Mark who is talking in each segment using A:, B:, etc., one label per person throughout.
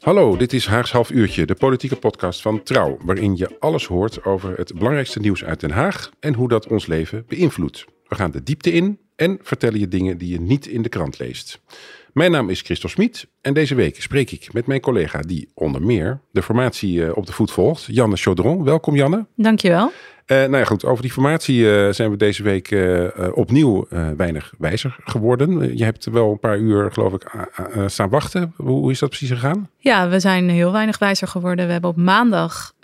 A: Hallo, dit is Haags Half Uurtje, de politieke podcast van Trouw, waarin je alles hoort over het belangrijkste nieuws uit Den Haag en hoe dat ons leven beïnvloedt. We gaan de diepte in en vertellen je dingen die je niet in de krant leest. Mijn naam is Christel Smit en deze week spreek ik met mijn collega die onder meer de formatie op de voet volgt, Janne Chaudron. Welkom Janne.
B: Dankjewel.
A: Goed, over die formatie zijn we deze week opnieuw weinig wijzer geworden. Je hebt wel een paar uur, geloof ik, staan wachten. Hoe is dat precies gegaan?
B: Ja, we zijn heel weinig wijzer geworden. We hebben op maandag,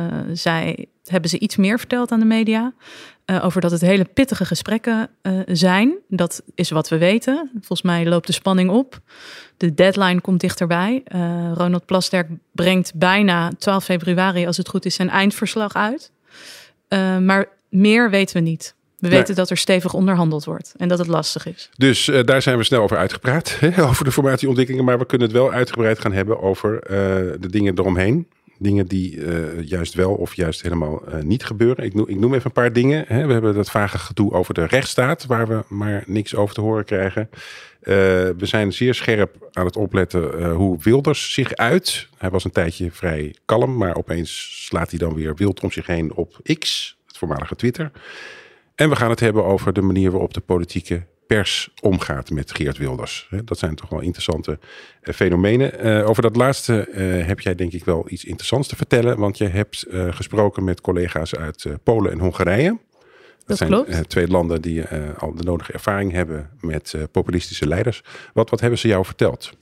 B: hebben ze iets meer verteld aan de media. Over dat het hele pittige gesprekken zijn. Dat is wat we weten. Volgens mij loopt de spanning op. De deadline komt dichterbij. Ronald Plasterk brengt bijna 12 februari, als het goed is, zijn eindverslag uit. Maar meer weten we niet. We weten dat er stevig onderhandeld wordt en dat het lastig is.
A: Dus daar zijn we snel over uitgepraat, over de formatieontwikkelingen. Maar we kunnen het wel uitgebreid gaan hebben over de dingen eromheen. Dingen die juist wel of juist helemaal niet gebeuren. Ik noem even een paar dingen. We hebben dat vage gedoe over de rechtsstaat, waar we maar niks over te horen krijgen. We zijn zeer scherp aan het opletten hoe Wilders zich uit. Hij was een tijdje vrij kalm, maar opeens slaat hij dan weer wild om zich heen op X, het voormalige Twitter. En we gaan het hebben over de manier waarop de politieke pers omgaat met Geert Wilders. Dat zijn toch wel interessante fenomenen. Over dat laatste heb jij denk ik wel iets interessants te vertellen. Want je hebt gesproken met collega's uit Polen en Hongarije. Dat zijn
B: klopt.
A: Twee landen die al de nodige ervaring hebben met populistische leiders. Wat hebben ze jou verteld?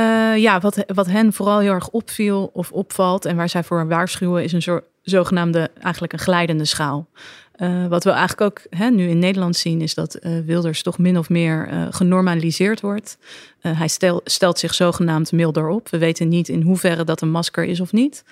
B: Wat hen vooral heel erg opviel of opvalt en waar zij voor waarschuwen is een zogenaamde eigenlijk een glijdende schaal. Wat we eigenlijk ook nu in Nederland zien is dat Wilders toch min of meer genormaliseerd wordt. Hij stelt zich zogenaamd milder op. We weten niet in hoeverre dat een masker is of niet.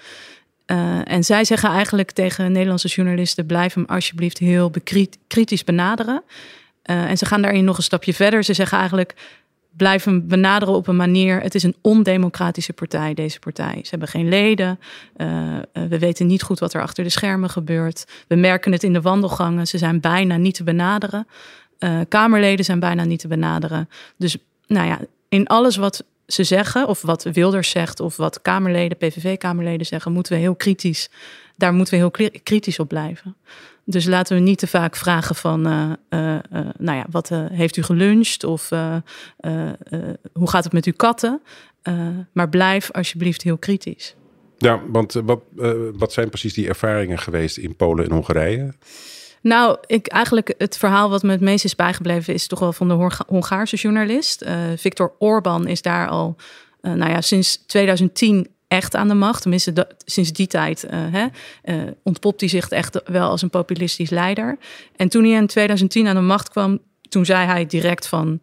B: En zij zeggen eigenlijk tegen Nederlandse journalisten: blijf hem alsjeblieft heel kritisch benaderen. En ze gaan daarin nog een stapje verder. Ze zeggen eigenlijk: blijf hem benaderen op een manier. Het is een ondemocratische partij, deze partij. Ze hebben geen leden. We weten niet goed wat er achter de schermen gebeurt. We merken het in de wandelgangen. Ze zijn bijna niet te benaderen. Kamerleden zijn bijna niet te benaderen. Dus in alles wat ze zeggen, of wat Wilders zegt, of wat Kamerleden, PVV-Kamerleden zeggen, moeten we heel kritisch op blijven. Dus laten we niet te vaak vragen van, wat heeft u geluncht? Of hoe gaat het met uw katten? Maar blijf alsjeblieft heel kritisch.
A: Ja, want wat zijn precies die ervaringen geweest in Polen en Hongarije?
B: Nou, eigenlijk het verhaal wat me het meest is bijgebleven is toch wel van de Hongaarse journalist. Viktor Orbán is daar al sinds 2010 echt aan de macht. Tenminste, sinds die tijd ontpopt hij zich echt wel als een populistisch leider. En toen hij in 2010 aan de macht kwam, toen zei hij direct van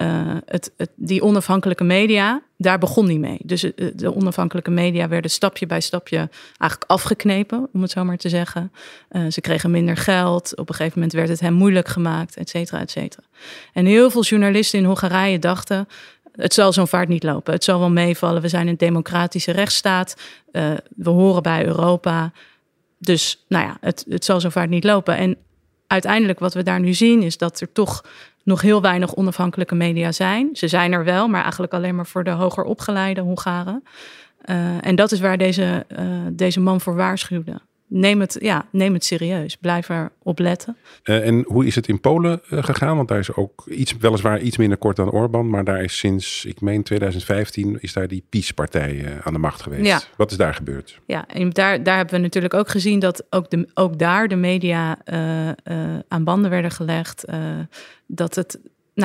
B: die onafhankelijke media, daar begon hij mee. Dus de onafhankelijke media werden stapje bij stapje eigenlijk afgeknepen, om het zo maar te zeggen. Ze kregen minder geld. Op een gegeven moment werd het hem moeilijk gemaakt, et cetera, et cetera. En heel veel journalisten in Hongarije dachten: het zal zo'n vaart niet lopen. Het zal wel meevallen. We zijn een democratische rechtsstaat. We horen bij Europa. Dus het zal zo'n vaart niet lopen. En uiteindelijk wat we daar nu zien is dat er toch nog heel weinig onafhankelijke media zijn. Ze zijn er wel, maar eigenlijk alleen maar voor de hoger opgeleide Hongaren. En dat is waar deze man voor waarschuwde. Neem het serieus. Blijf erop letten.
A: En hoe is het in Polen gegaan? Want daar is ook weliswaar iets minder kort dan Orbán. Maar daar is sinds, ik meen 2015, is daar die PiS-partij aan de macht geweest. Ja. Wat is daar gebeurd? Ja, en daar
B: hebben we natuurlijk ook gezien dat ook daar de media aan banden werden gelegd. Dat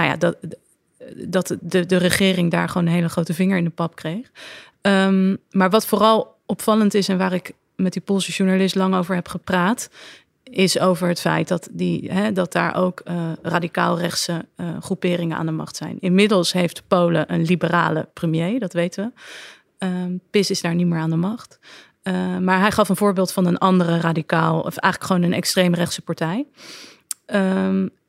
B: de regering daar gewoon een hele grote vinger in de pap kreeg. Maar wat vooral opvallend is en waar ik met die Poolse journalist lang over heb gepraat, is over het feit dat daar ook radicaal-rechtse groeperingen aan de macht zijn. Inmiddels heeft Polen een liberale premier, dat weten we. PiS is daar niet meer aan de macht. Maar hij gaf een voorbeeld van een andere radicaal, of eigenlijk gewoon een extreemrechtse partij.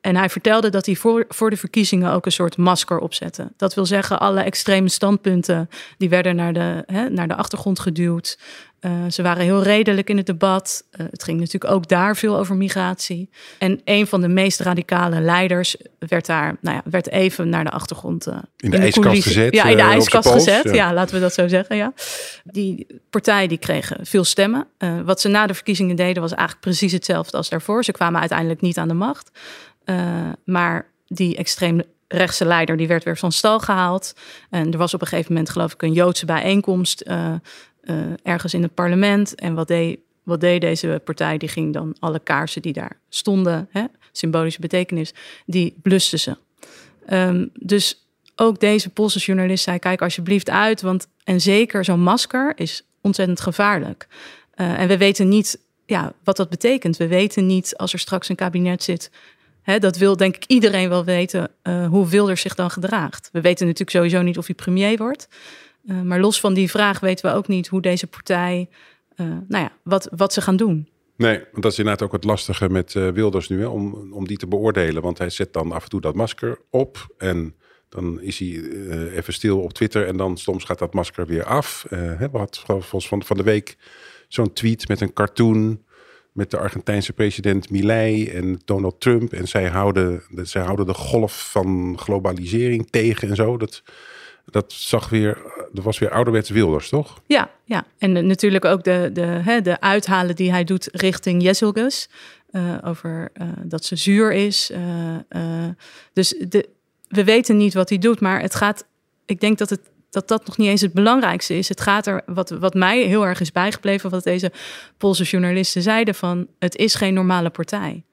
B: En hij vertelde dat hij voor de verkiezingen ook een soort masker opzette. Dat wil zeggen, alle extreme standpunten die werden naar de achtergrond geduwd. Ze waren heel redelijk in het debat. Het ging natuurlijk ook daar veel over migratie. En een van de meest radicale leiders werd even naar de achtergrond.
A: In de ijskast gezet.
B: Ja, in de ijskast gezet.
A: Ja,
B: laten we dat zo zeggen. Ja. Die partij die kregen veel stemmen. Wat ze na de verkiezingen deden was eigenlijk precies hetzelfde als daarvoor. Ze kwamen uiteindelijk niet aan de macht. Maar die extreem rechtse leider die werd weer van stal gehaald. En er was op een gegeven moment, geloof ik, een Joodse bijeenkomst ergens in het parlement. En wat deed deze partij? Die ging dan alle kaarsen die daar stonden, symbolische betekenis, die blusten ze. Dus ook deze Poolse journalist zei, kijk alsjeblieft uit, en zeker zo'n masker is ontzettend gevaarlijk. En we weten niet wat dat betekent. We weten niet als er straks een kabinet zit. Dat wil denk ik iedereen wel weten hoe Wilders zich dan gedraagt. We weten natuurlijk sowieso niet of hij premier wordt. Maar los van die vraag weten we ook niet hoe deze partij, wat ze gaan doen.
A: Nee, want dat is inderdaad ook het lastige met Wilders nu, om die te beoordelen. Want hij zet dan af en toe dat masker op en dan is hij even stil op Twitter en dan soms gaat dat masker weer af. We hadden volgens van de week zo'n tweet met een cartoon met de Argentijnse president Milei en Donald Trump. En zij houden de golf van globalisering tegen en zo. Dat was weer ouderwets Wilders, toch?
B: Ja. En natuurlijk ook de uithalen die hij doet richting Jesselgus. Over dat ze zuur is. Dus we weten niet wat hij doet, maar ik denk dat nog niet eens het belangrijkste is. Het gaat er, wat mij heel erg is bijgebleven, wat deze Poolse journalisten zeiden, van het is geen normale partij.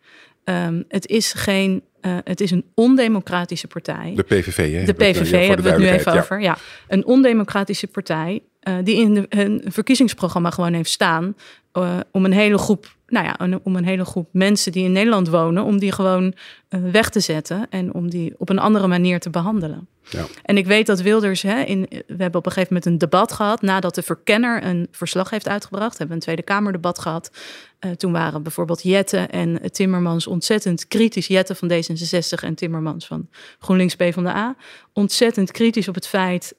B: Het is een ondemocratische partij.
A: De PVV, hè?
B: De PVV hebben we het nu even over. Ja, een ondemocratische partij die in hun verkiezingsprogramma gewoon heeft staan om een hele groep mensen die in Nederland wonen, om die gewoon weg te zetten en om die op een andere manier te behandelen. Ja. En ik weet dat Wilders, we hebben op een gegeven moment een debat gehad nadat de Verkenner een verslag heeft uitgebracht. We hebben een Tweede Kamerdebat gehad. Toen waren bijvoorbeeld Jette en Timmermans ontzettend kritisch. Jette van D66 en Timmermans van GroenLinks PvdA. Ontzettend kritisch op het feit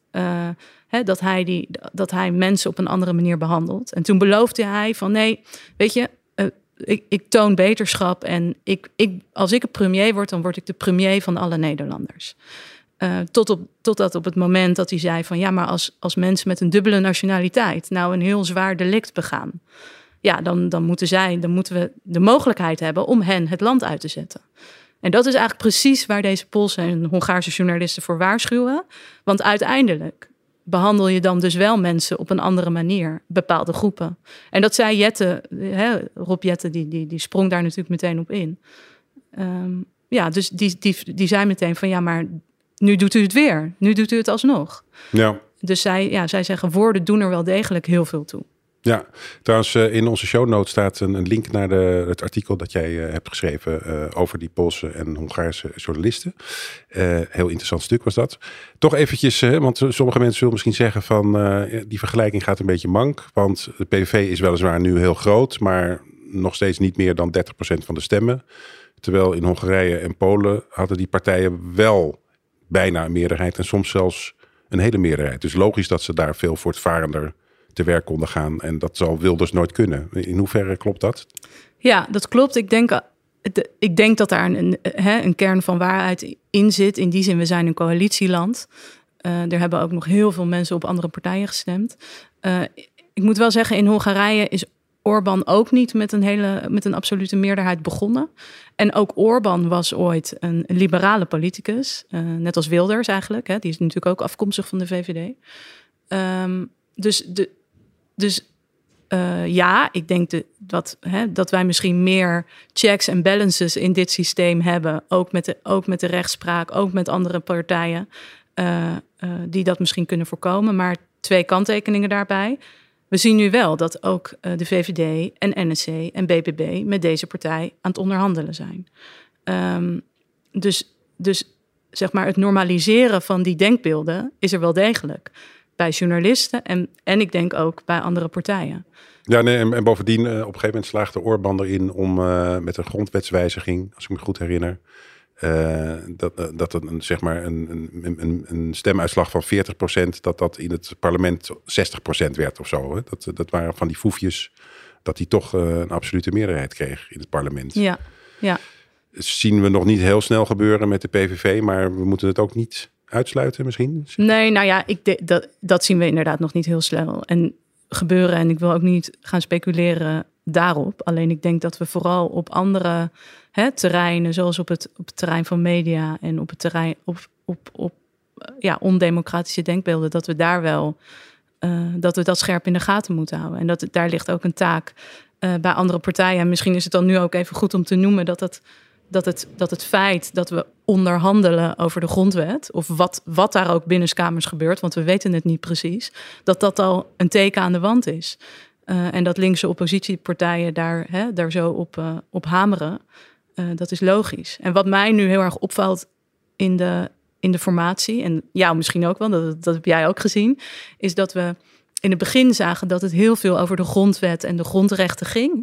B: dat hij mensen op een andere manier behandelt. En toen beloofde hij van nee, weet je, ik toon beterschap en als ik een premier word, dan word ik de premier van alle Nederlanders. Totdat op het moment dat hij zei van ja, maar als mensen met een dubbele nationaliteit nou een heel zwaar delict begaan, ja, dan moeten we de mogelijkheid hebben om hen het land uit te zetten. En dat is eigenlijk precies waar deze Poolse en Hongaarse journalisten voor waarschuwen. Want uiteindelijk behandel je dan dus wel mensen op een andere manier, bepaalde groepen. En dat zei Jette, Rob Jette, die sprong daar natuurlijk meteen op in. Dus die zei meteen van ja, maar nu doet u het weer. Nu doet u het alsnog. Ja. Dus zij zeggen, woorden doen er wel degelijk heel veel toe.
A: Ja, trouwens in onze show notes staat een link naar het artikel dat jij hebt geschreven over die Poolse en Hongaarse journalisten. Heel interessant stuk was dat. Toch eventjes, want sommige mensen zullen misschien zeggen van die vergelijking gaat een beetje mank. Want de PVV is weliswaar nu heel groot, maar nog steeds niet meer dan 30% van de stemmen. Terwijl in Hongarije en Polen hadden die partijen wel bijna een meerderheid en soms zelfs een hele meerderheid. Dus logisch dat ze daar veel voortvarender te werk konden gaan. En dat zal Wilders nooit kunnen. In hoeverre klopt dat?
B: Ja, dat klopt. Ik denk dat daar een kern van waarheid in zit. In die zin, we zijn een coalitieland. Er hebben ook nog heel veel mensen op andere partijen gestemd. Ik moet wel zeggen, in Hongarije is Orbán ook niet met een absolute meerderheid begonnen. En ook Orbán was ooit een liberale politicus. Net als Wilders eigenlijk. Die is natuurlijk ook afkomstig van de VVD. Ik denk dat wij misschien meer checks en balances in dit systeem hebben. Ook met de rechtspraak, ook met andere partijen. Die dat misschien kunnen voorkomen. Maar 2 kanttekeningen daarbij. We zien nu wel dat ook de VVD en NSC en BBB met deze partij aan het onderhandelen zijn. Dus zeg maar het normaliseren van die denkbeelden is er wel degelijk. Bij journalisten en ik denk ook bij andere partijen.
A: Ja, nee, en bovendien op een gegeven moment slaagde Orbán erin om met een grondwetswijziging, als ik me goed herinner, dat een, zeg maar een stemuitslag van 40%, dat in het parlement 60% werd of zo. Hè? Dat waren van die foefjes, dat die toch een absolute meerderheid kreeg in het parlement.
B: Ja.
A: Zien we nog niet heel snel gebeuren met de PVV, maar we moeten het ook niet uitsluiten misschien?
B: Nee, nou ja, dat zien we inderdaad nog niet heel snel gebeuren. En ik wil ook niet gaan speculeren daarop. Alleen ik denk dat we vooral op andere terreinen, zoals op het terrein van media en op het terrein op ondemocratische denkbeelden, dat we daar wel dat we dat scherp in de gaten moeten houden. En daar ligt ook een taak bij andere partijen. En misschien is het dan nu ook even goed om te noemen dat het feit dat we onderhandelen over de grondwet, of wat daar ook binnenskamers gebeurt, want we weten het niet precies, dat al een teken aan de wand is. En dat linkse oppositiepartijen daar zo op hameren, dat is logisch. En wat mij nu heel erg opvalt in de formatie, en jou misschien ook wel, dat heb jij ook gezien, is dat we in het begin zagen dat het heel veel over de grondwet en de grondrechten ging,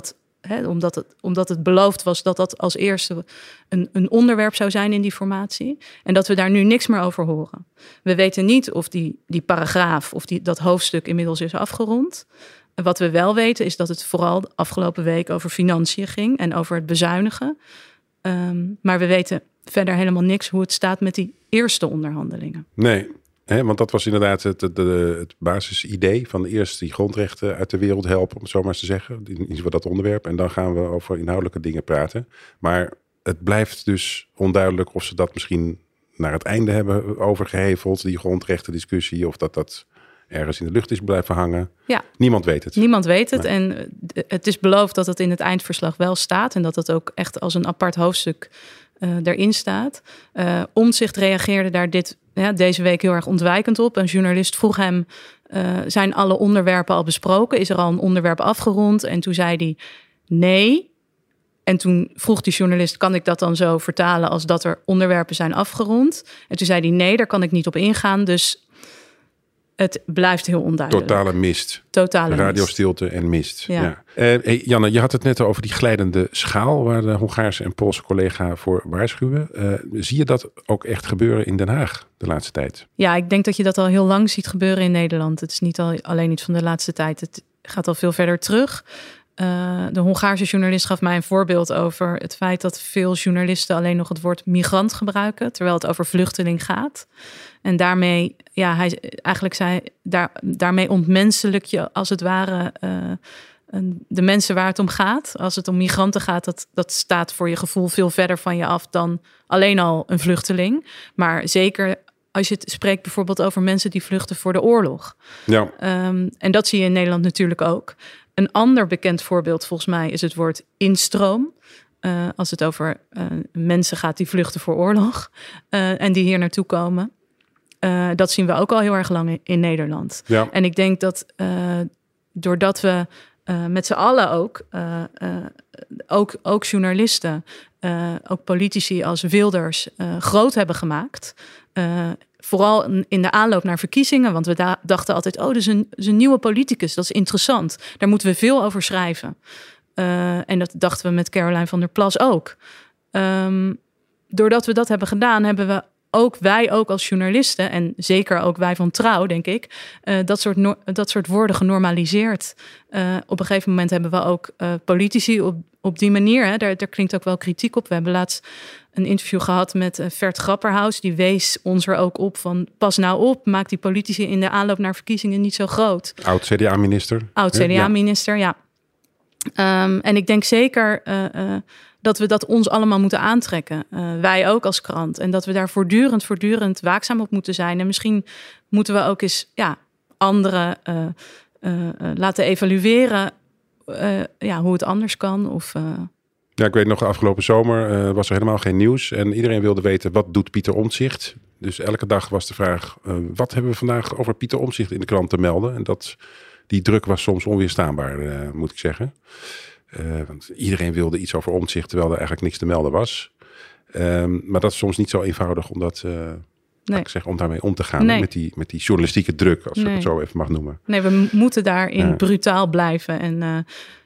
B: omdat het beloofd was dat dat als eerste een onderwerp zou zijn in die formatie. En dat we daar nu niks meer over horen. We weten niet of die paragraaf of dat hoofdstuk inmiddels is afgerond. Wat we wel weten is dat het vooral de afgelopen week over financiën ging en over het bezuinigen. Maar we weten verder helemaal niks hoe het staat met die eerste onderhandelingen.
A: Nee, want dat was inderdaad het basisidee van eerst die grondrechten uit de wereld helpen, om het zo maar eens te zeggen. In ieder geval dat onderwerp. En dan gaan we over inhoudelijke dingen praten. Maar het blijft dus onduidelijk of ze dat misschien naar het einde hebben overgeheveld, die grondrechtendiscussie, of dat ergens in de lucht is blijven hangen. Ja. Niemand weet het.
B: Niemand weet het. Nee. En het is beloofd dat het in het eindverslag wel staat en dat het ook echt als een apart hoofdstuk erin staat. Omtzigt reageerde daar deze week heel erg ontwijkend op. Een journalist vroeg hem, zijn alle onderwerpen al besproken? Is er al een onderwerp afgerond? En toen zei hij nee. En toen vroeg die journalist, kan ik dat dan zo vertalen als dat er onderwerpen zijn afgerond? En toen zei hij nee, daar kan ik niet op ingaan. Dus het blijft heel onduidelijk.
A: Totale mist. Radiostilte en mist. Ja. Janne, je had het net over die glijdende schaal waar de Hongaarse en Poolse collega voor waarschuwen. Zie je dat ook echt gebeuren in Den Haag de laatste tijd? Ja,
B: ik denk dat je dat al heel lang ziet gebeuren in Nederland. Het is niet alleen iets van de laatste tijd. Het gaat al veel verder terug. De Hongaarse journalist gaf mij een voorbeeld over het feit dat veel journalisten alleen nog het woord migrant gebruiken, terwijl het over vluchteling gaat. En daarmee, hij eigenlijk zei, daarmee ontmenselijk je als het ware de mensen waar het om gaat. Als het om migranten gaat, dat staat voor je gevoel veel verder van je af dan alleen al een vluchteling. Maar zeker als je het spreekt bijvoorbeeld over mensen die vluchten voor de oorlog. Ja. En dat zie je in Nederland natuurlijk ook. Een ander bekend voorbeeld volgens mij is het woord instroom. Als het over mensen gaat die vluchten voor oorlog en die hier naartoe komen. Dat zien we ook al heel erg lang in Nederland. Ja. En ik denk dat doordat we met z'n allen ook journalisten, ook politici als Wilders groot hebben gemaakt. Vooral in de aanloop naar verkiezingen. Want we dachten altijd, dat is een nieuwe politicus. Dat is interessant. Daar moeten we veel over schrijven. En dat dachten we met Caroline van der Plas ook. Doordat we dat hebben gedaan, hebben we wij ook als journalisten, en zeker ook wij van Trouw, denk ik, dat soort woorden genormaliseerd. Op een gegeven moment hebben we ook politici op die manier. Daar klinkt ook wel kritiek op. We hebben laatst een interview gehad met Vert Grapperhaus. Die wees ons er ook op van, pas nou op, maak die politici in de aanloop naar verkiezingen niet zo groot.
A: Oud-CDA-minister.
B: Oud-CDA-minister, ja. En ik denk zeker dat we dat ons allemaal moeten aantrekken. Wij ook als krant. En dat we daar voortdurend waakzaam op moeten zijn. En misschien moeten we ook eens anderen laten evalueren hoe het anders kan.
A: Ja, ik weet nog, afgelopen zomer was er helemaal geen nieuws. En iedereen wilde weten, wat doet Pieter Omtzigt? Dus elke dag was de vraag, wat hebben we vandaag over Pieter Omtzigt in de krant te melden? En die druk was soms onweerstaanbaar, moet ik zeggen. Want iedereen wilde iets over Omtzigt, terwijl er eigenlijk niks te melden was. Maar dat is soms niet zo eenvoudig om om daarmee om te gaan. Nee. Met die journalistieke druk, als ik het zo even mag noemen.
B: Nee, we moeten daarin brutaal blijven. En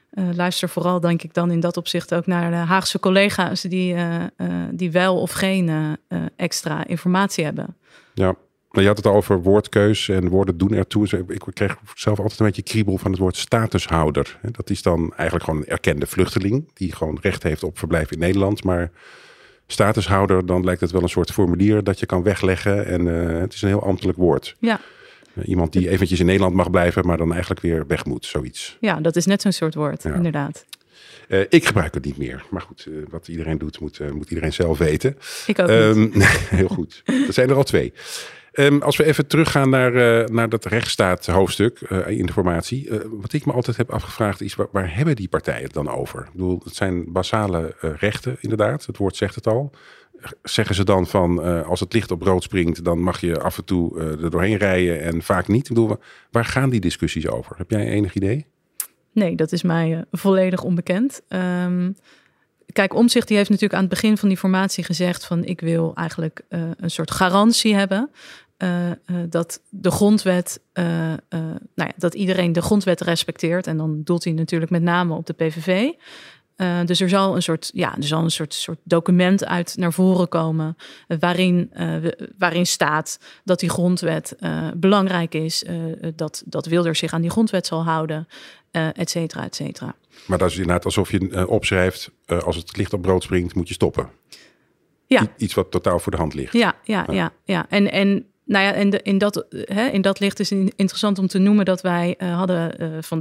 B: Luister vooral, denk ik, dan in dat opzicht ook naar de Haagse collega's die wel of geen extra informatie hebben.
A: Ja. Je had het al over woordkeus en woorden doen ertoe. Ik kreeg zelf altijd een beetje kriebel van het woord statushouder. Dat is dan eigenlijk gewoon een erkende vluchteling die gewoon recht heeft op verblijf in Nederland. Maar statushouder, dan lijkt het wel een soort formulier dat je kan wegleggen. En het is een heel ambtelijk woord.
B: Ja.
A: Iemand die eventjes in Nederland mag blijven, maar dan eigenlijk weer weg moet, zoiets.
B: Ja, dat is net zo'n soort woord, inderdaad.
A: Ik gebruik het niet meer. Maar goed, wat iedereen doet, moet iedereen zelf weten.
B: Ik ook niet.
A: Nee, heel goed. Er zijn er al 2. Als we even teruggaan naar dat rechtsstaat-hoofdstuk in de formatie. Wat ik me altijd heb afgevraagd is, waar hebben die partijen het dan over? Ik bedoel, het zijn basale rechten, inderdaad. Het woord zegt het al. Zeggen ze dan van, als het licht op rood springt, dan mag je af en toe er doorheen rijden en vaak niet? Ik bedoel, waar gaan die discussies over? Heb jij enig idee?
B: Nee, dat is mij volledig onbekend. Kijk, Omtzigt die heeft natuurlijk aan het begin van die formatie gezegd van ik wil eigenlijk een soort garantie hebben dat de grondwet, dat iedereen de grondwet respecteert. En dan doelt hij natuurlijk met name op de PVV. Dus er zal een soort document uit naar voren komen waarin staat dat die grondwet belangrijk is, dat Wilders zich aan die grondwet zal houden, et cetera, et cetera.
A: Maar dat is inderdaad alsof je opschrijft, als het licht op rood springt, moet je stoppen.
B: Ja.
A: Iets wat totaal voor de hand ligt.
B: Ja. En in dat licht is het interessant om te noemen dat wij hadden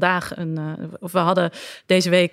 B: deze week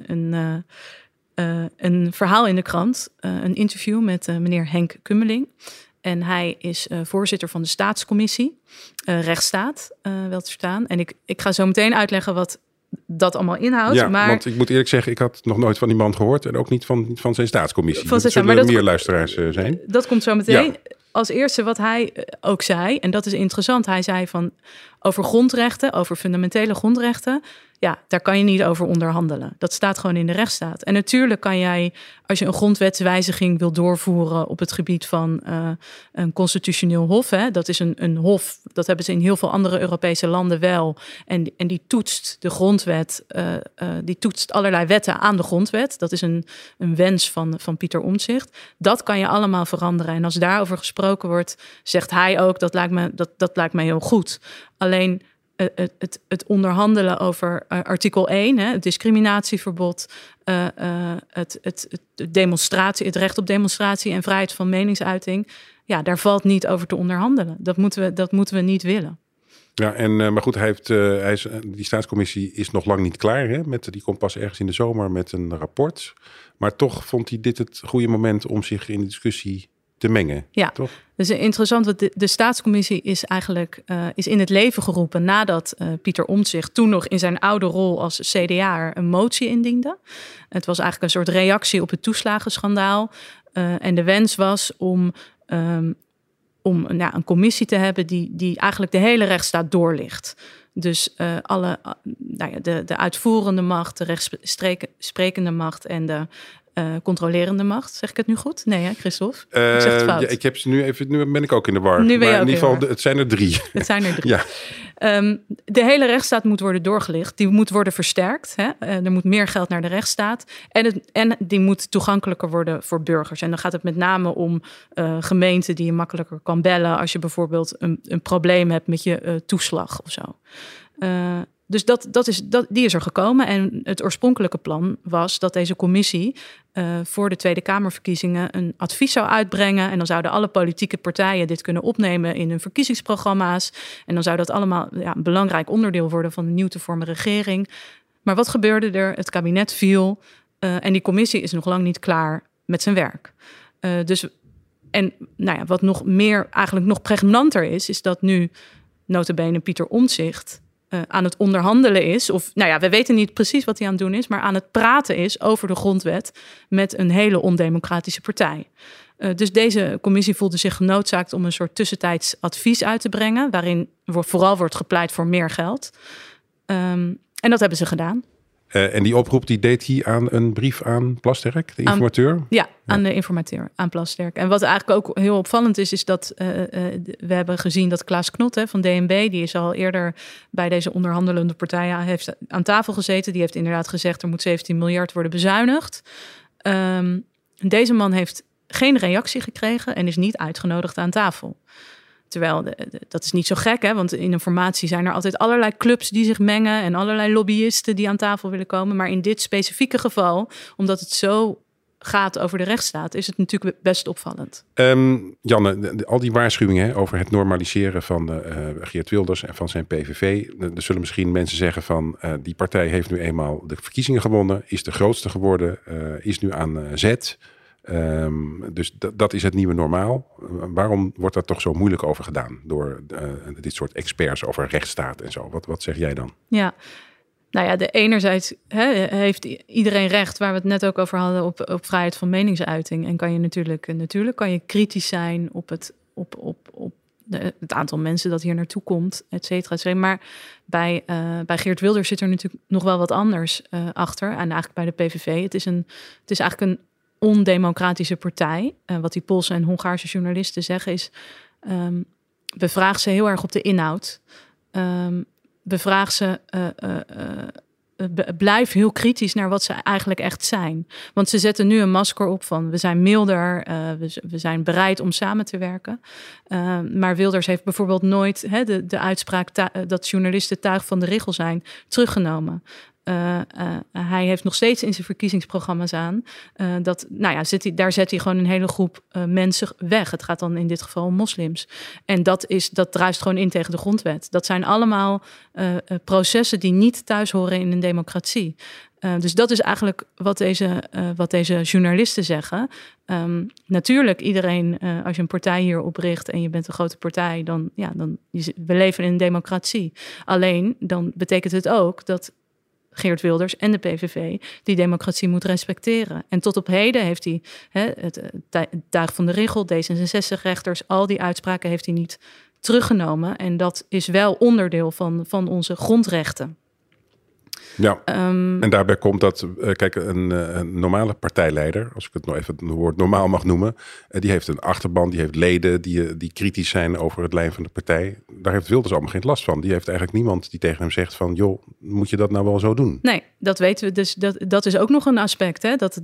B: een verhaal in de krant, een interview met meneer Henk Kummeling. En hij is voorzitter van de staatscommissie, rechtsstaat, wel te verstaan. En ik ga zo meteen uitleggen wat dat allemaal inhoudt.
A: Ja,
B: maar
A: want ik moet eerlijk zeggen, ik had nog nooit van die man gehoord en ook niet van zijn staatscommissie. Er zullen meer luisteraars zijn.
B: Dat komt zo meteen.
A: Ja.
B: Als eerste wat hij ook zei, en dat is interessant. Hij zei van over grondrechten, over fundamentele grondrechten. Ja, daar kan je niet over onderhandelen. Dat staat gewoon in de rechtsstaat. En natuurlijk kan jij, als je een grondwetswijziging wil doorvoeren op het gebied van een constitutioneel hof. Dat is een hof, dat hebben ze in heel veel andere Europese landen wel. En die toetst de grondwet, die toetst allerlei wetten aan de grondwet. Dat is een wens van Pieter Omtzigt. Dat kan je allemaal veranderen. En als daarover gesproken wordt, zegt hij ook, dat lijkt me heel goed. Alleen het onderhandelen over artikel 1, het discriminatieverbod, het recht op demonstratie en vrijheid van meningsuiting, ja, daar valt niet over te onderhandelen. Dat moeten we niet willen.
A: Ja, maar goed, die staatscommissie is nog lang niet klaar. Hè? Die komt pas ergens in de zomer met een rapport. Maar toch vond hij dit het goede moment om zich in de discussie te mengen. Ja, toch?
B: Dus interessant, want de staatscommissie is eigenlijk is in het leven geroepen nadat Pieter Omtzigt toen nog in zijn oude rol als CDA'er een motie indiende. Het was eigenlijk een soort reactie op het toeslagenschandaal. En de wens was om een commissie te hebben die eigenlijk de hele rechtsstaat doorlicht. Dus de uitvoerende macht, de rechtsprekende macht en de controlerende macht. Zeg ik het nu goed? Nee, hè, Christophe? Ik zeg het fout.
A: Ja, ik heb ze nu ben ik ook in de war.
B: Nu ben je
A: maar
B: ook
A: in ieder geval, het zijn er 3.
B: Het zijn er 3.
A: Ja.
B: De hele rechtsstaat moet worden doorgelicht. Die moet worden versterkt. Hè? Er moet meer geld naar de rechtsstaat. En die moet toegankelijker worden voor burgers. En dan gaat het met name om gemeenten die je makkelijker kan bellen als je bijvoorbeeld een probleem hebt met je toeslag of zo. Dus die is er gekomen. En het oorspronkelijke plan was dat deze commissie voor de Tweede Kamerverkiezingen een advies zou uitbrengen. En dan zouden alle politieke partijen dit kunnen opnemen in hun verkiezingsprogramma's. En dan zou dat allemaal een belangrijk onderdeel worden van de nieuw te vormen regering. Maar wat gebeurde er? Het kabinet viel en die commissie is nog lang niet klaar met zijn werk. Wat nog meer, eigenlijk nog pregnanter is dat nu nota bene Pieter Omtzigt aan het onderhandelen is. Of we weten niet precies wat hij aan het doen is, maar aan het praten is over de grondwet met een hele ondemocratische partij. Dus deze commissie voelde zich genoodzaakt om een soort tussentijds advies uit te brengen, waarin vooral wordt gepleit voor meer geld. En dat hebben ze gedaan.
A: En die oproep die deed hij aan een brief aan Plasterk, de informateur?
B: Aan de informateur, aan Plasterk. En wat eigenlijk ook heel opvallend is dat we hebben gezien dat Klaas Knot van DNB, die is al eerder bij deze onderhandelende partijen heeft aan tafel gezeten. Die heeft inderdaad gezegd er moet 17 miljard worden bezuinigd. Deze man heeft geen reactie gekregen en is niet uitgenodigd aan tafel. Terwijl, dat is niet zo gek, hè? Want in een formatie zijn er altijd allerlei clubs die zich mengen en allerlei lobbyisten die aan tafel willen komen. Maar in dit specifieke geval, omdat het zo gaat over de rechtsstaat, is het natuurlijk best opvallend.
A: Janne, al die waarschuwingen over het normaliseren van Geert Wilders en van zijn PVV. Er zullen misschien mensen zeggen van die partij heeft nu eenmaal de verkiezingen gewonnen, is de grootste geworden, is nu aan zet. Dus dat is het nieuwe normaal. Waarom wordt daar toch zo moeilijk over gedaan door dit soort experts over rechtsstaat en zo? Wat zeg jij dan?
B: Ja, nou ja, enerzijds heeft iedereen recht, waar we het net ook over hadden, op vrijheid van meningsuiting. En kan je natuurlijk kan je kritisch zijn op het aantal mensen dat hier naartoe komt, et cetera. Maar bij Geert Wilders zit er natuurlijk nog wel wat anders achter. En eigenlijk bij de PVV. Het is eigenlijk een ondemocratische partij. Wat die Poolse en Hongaarse journalisten zeggen is, bevraag ze heel erg op de inhoud. Bevraag ze, blijf heel kritisch naar wat ze eigenlijk echt zijn. Want ze zetten nu een masker op van we zijn milder, we zijn bereid om samen te werken. Maar Wilders heeft bijvoorbeeld nooit de uitspraak dat journalisten tuig van de richel zijn teruggenomen. Hij heeft nog steeds in zijn verkiezingsprogramma's aan daar zet hij gewoon een hele groep mensen weg. Het gaat dan in dit geval om moslims. En dat druist gewoon in tegen de grondwet. Dat zijn allemaal processen die niet thuis horen in een democratie. Dus dat is eigenlijk wat deze journalisten zeggen. Natuurlijk, iedereen, als je een partij hier opricht en je bent een grote partij, we leven in een democratie. Alleen, dan betekent het ook dat Geert Wilders en de PVV die democratie moet respecteren. En tot op heden heeft hij het tuig van de richel, D66-rechters, al die uitspraken heeft hij niet teruggenomen. En dat is wel onderdeel van onze grondrechten.
A: Ja, en daarbij komt dat, een normale partijleider, als ik het nog even het woord normaal mag noemen, die heeft een achterban, die heeft leden die kritisch zijn over het lijn van de partij. Daar heeft Wilders allemaal geen last van. Die heeft eigenlijk niemand die tegen hem zegt van, joh, moet je dat nou wel zo doen? Nee,
B: dat weten we. Dus dat is ook nog een aspect, hè? Dat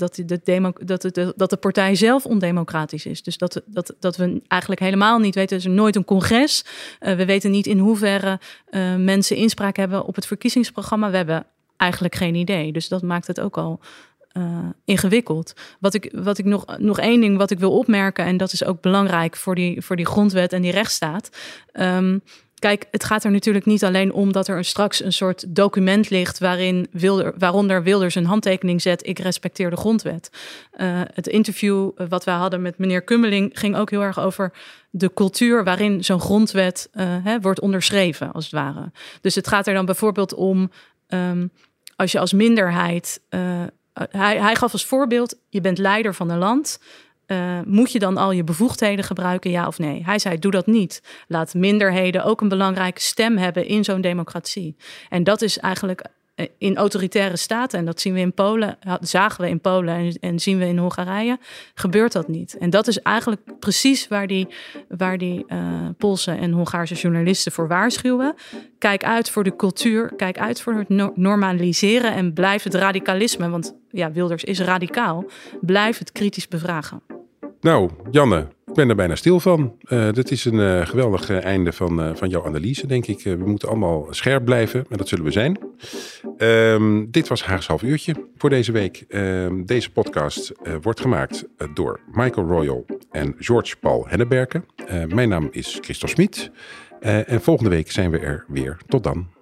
B: de partij zelf ondemocratisch is. Dus dat we eigenlijk helemaal niet weten. Er is nooit een congres. We weten niet in hoeverre mensen inspraak hebben op het verkiezingsprogramma. We hebben eigenlijk geen idee. Dus dat maakt het ook al ingewikkeld. Wat ik nog één ding wat ik wil opmerken, en dat is ook belangrijk voor die grondwet en die rechtsstaat. Kijk, het gaat er natuurlijk niet alleen om dat er straks een soort document ligt waaronder Wilders een handtekening zet, ik respecteer de grondwet. Het interview wat wij hadden met meneer Kummeling ging ook heel erg over de cultuur waarin zo'n grondwet wordt onderschreven, als het ware. Dus het gaat er dan bijvoorbeeld om, als je als minderheid, hij gaf als voorbeeld, je bent leider van een land, moet je dan al je bevoegdheden gebruiken, ja of nee? Hij zei, doe dat niet. Laat minderheden ook een belangrijke stem hebben in zo'n democratie. En dat is eigenlijk in autoritaire staten, en dat zien we in Polen, zagen we in Polen en zien we in Hongarije, gebeurt dat niet. En dat is eigenlijk precies waar die Poolse en Hongaarse journalisten voor waarschuwen. Kijk uit voor de cultuur, kijk uit voor het normaliseren en blijf het radicalisme, want ja, Wilders is radicaal, blijf het kritisch bevragen.
A: Nou, Janne, ik ben er bijna stil van. Dit is een geweldig einde van jouw analyse, denk ik. We moeten allemaal scherp blijven, en dat zullen we zijn. Dit was Haags half uurtje voor deze week. Deze podcast wordt gemaakt door Michael Royal en George Paul Henneberken. Mijn naam is Christophe Smit. En volgende week zijn we er weer. Tot dan.